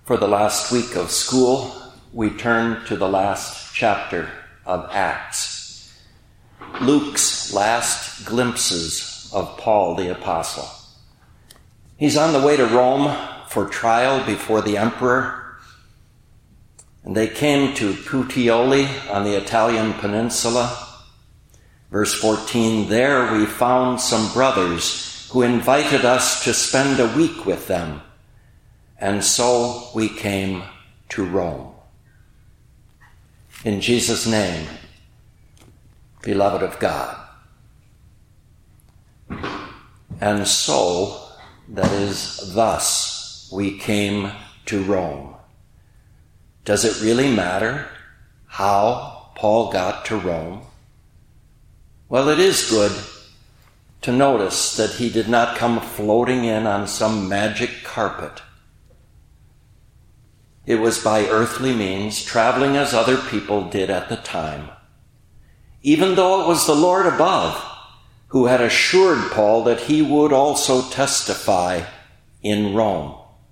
For the last week of school, we turn to the last chapter of Acts, Luke's last glimpses of Paul the Apostle. He's on the way to Rome for trial before the emperor, and they came to Puteoli on the Italian peninsula. Verse 14, there we found some brothers who invited us to spend a week with them, and so we came to Rome. In Jesus' name, beloved of God. And so, that is, thus we came to Rome. Does it really matter how Paul got to Rome? Well, it is good to notice that he did not come floating in on some magic carpet. It was by earthly means, traveling as other people did at the time, even though it was the Lord above who had assured Paul that he would also testify in Rome.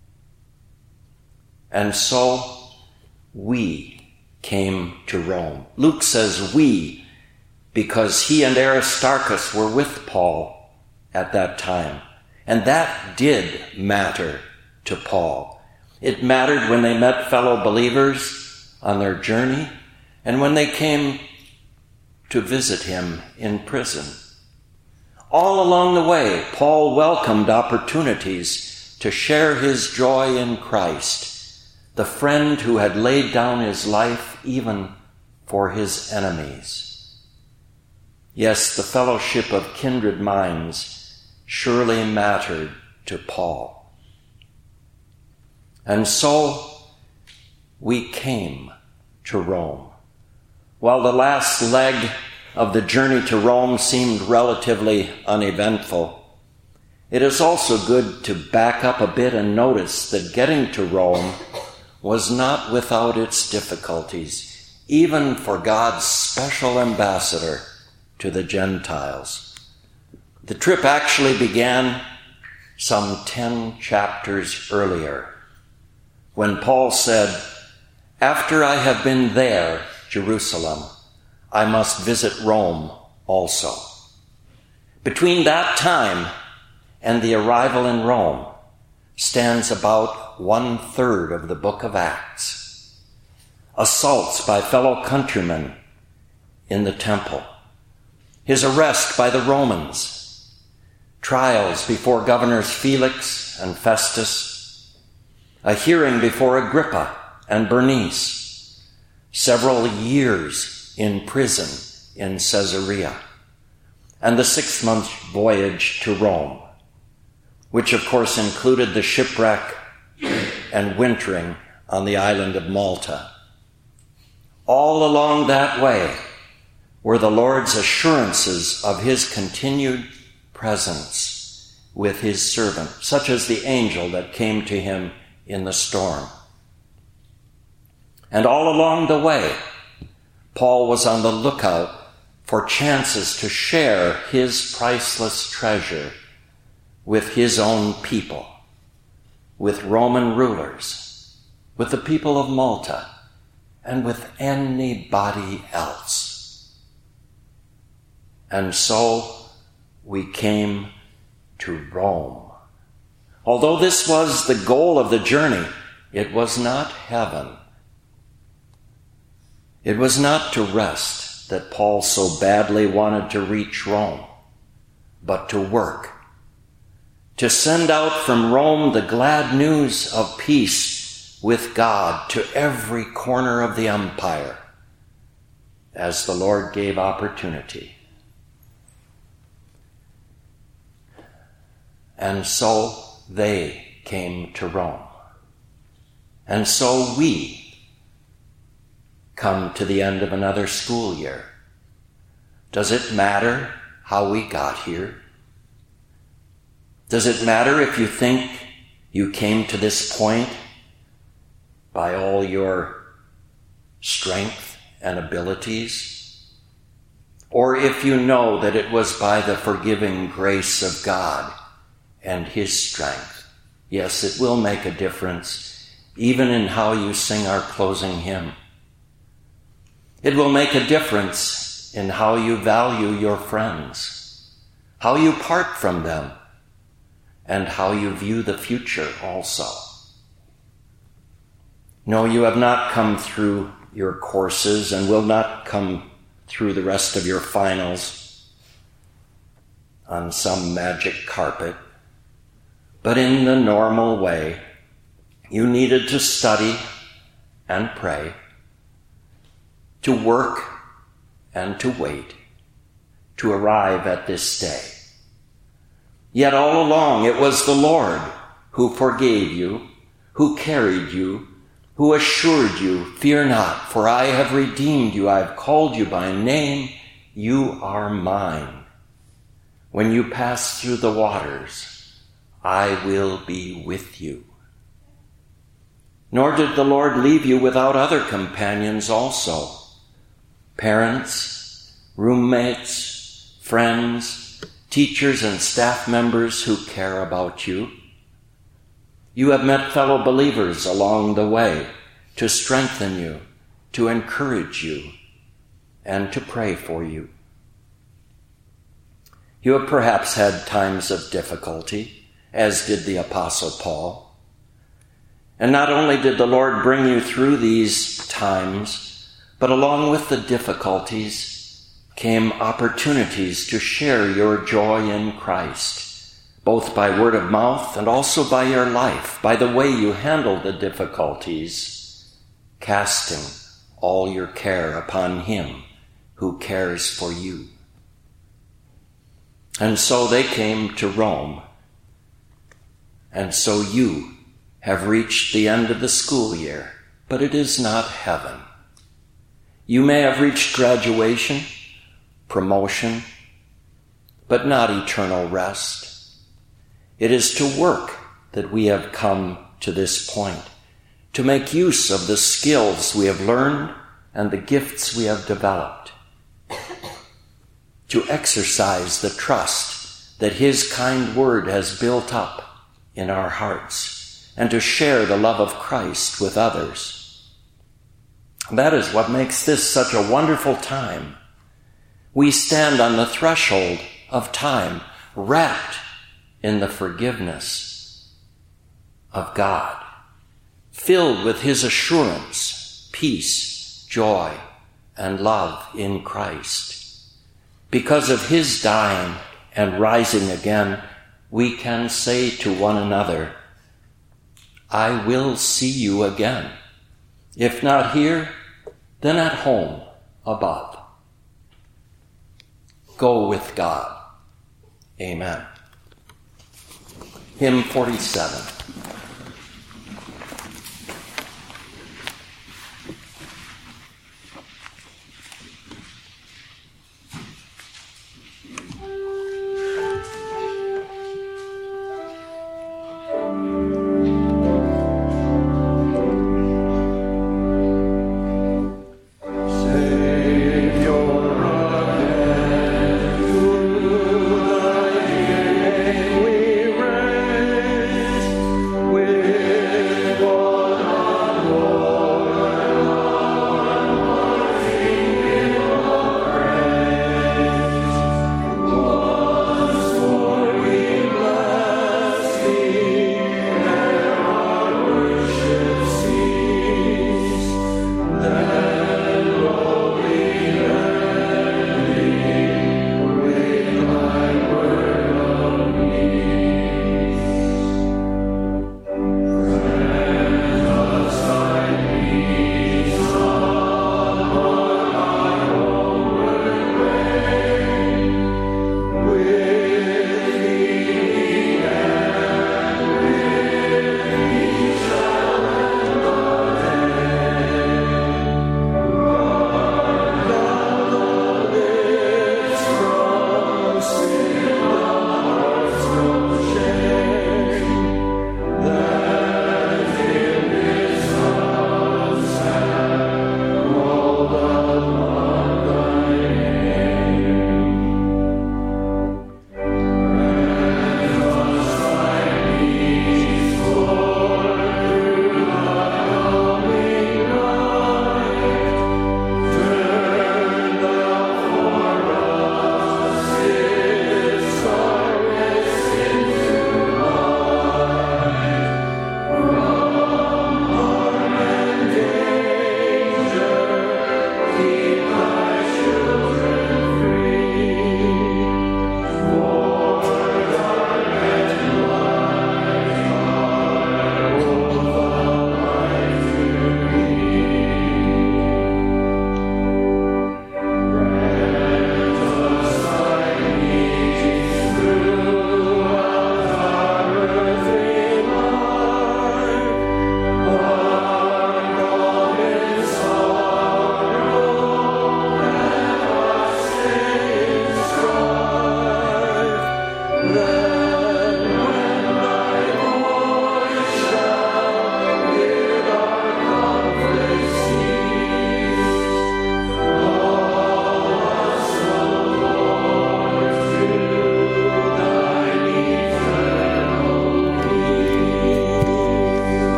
And so we came to Rome. Luke says we, because he and Aristarchus were with Paul at that time. And that did matter to Paul. It mattered when they met fellow believers on their journey and when they came to visit him in prison. All along the way, Paul welcomed opportunities to share his joy in Christ, the friend who had laid down his life even for his enemies. Yes, the fellowship of kindred minds surely mattered to Paul. And so we came to Rome. While the last leg of the journey to Rome seemed relatively uneventful, it is also good to back up a bit and notice that getting to Rome was not without its difficulties, even for God's special ambassador to the Gentiles. The trip actually began some 10 chapters earlier, when Paul said, after I have been there, Jerusalem, I must visit Rome also. Between that time and the arrival in Rome stands about 1/3 of the book of Acts. Assaults by fellow countrymen in the temple, his arrest by the Romans, trials before governors Felix and Festus, a hearing before Agrippa and Bernice, several years in prison in Caesarea, and the 6-month voyage to Rome, which of course included the shipwreck and wintering on the island of Malta. All along that way were the Lord's assurances of his continued presence with his servant, such as the angel that came to him in the storm. And all along the way, Paul was on the lookout for chances to share his priceless treasure with his own people, with Roman rulers, with the people of Malta, and with anybody else. And so we came to Rome. Although this was the goal of the journey, it was not heaven. It was not to rest that Paul so badly wanted to reach Rome, but to work, to send out from Rome the glad news of peace with God to every corner of the empire, as the Lord gave opportunity. And so they came to Rome. And so we come to the end of another school year. Does it matter how we got here? Does it matter if you think you came to this point by all your strength and abilities? Or if you know that it was by the forgiving grace of God and his strength? Yes, it will make a difference even in how you sing our closing hymn. It will make a difference in how you value your friends, how you part from them, and how you view the future also. No, you have not come through your courses and will not come through the rest of your finals on some magic carpet, but in the normal way. You needed to study and pray, to work and to wait, to arrive at this day. Yet all along it was the Lord who forgave you, who carried you, who assured you, "Fear not, for I have redeemed you. I have called you by name. You are mine. When you pass through the waters, I will be with you." Nor did the Lord leave you without other companions also. Parents, roommates, friends, teachers and staff members who care about you. You have met fellow believers along the way to strengthen you, to encourage you, and to pray for you. You have perhaps had times of difficulty, as did the Apostle Paul. And not only did the Lord bring you through these times, but along with the difficulties came opportunities to share your joy in Christ, both by word of mouth and also by your life, by the way you handled the difficulties, casting all your care upon him who cares for you. And so they came to Rome, and so you have reached the end of the school year, but it is not heaven. You may have reached graduation, promotion, but not eternal rest. It is to work that we have come to this point, to make use of the skills we have learned and the gifts we have developed, to exercise the trust that his kind word has built up in our hearts, and to share the love of Christ with others. That is what makes this such a wonderful time. We stand on the threshold of time, wrapped in the forgiveness of God, filled with his assurance, peace, joy, and love in Christ. Because of his dying and rising again, we can say to one another, "I will see you again. If not here, then at home above." Go with God. Amen. Hymn 47.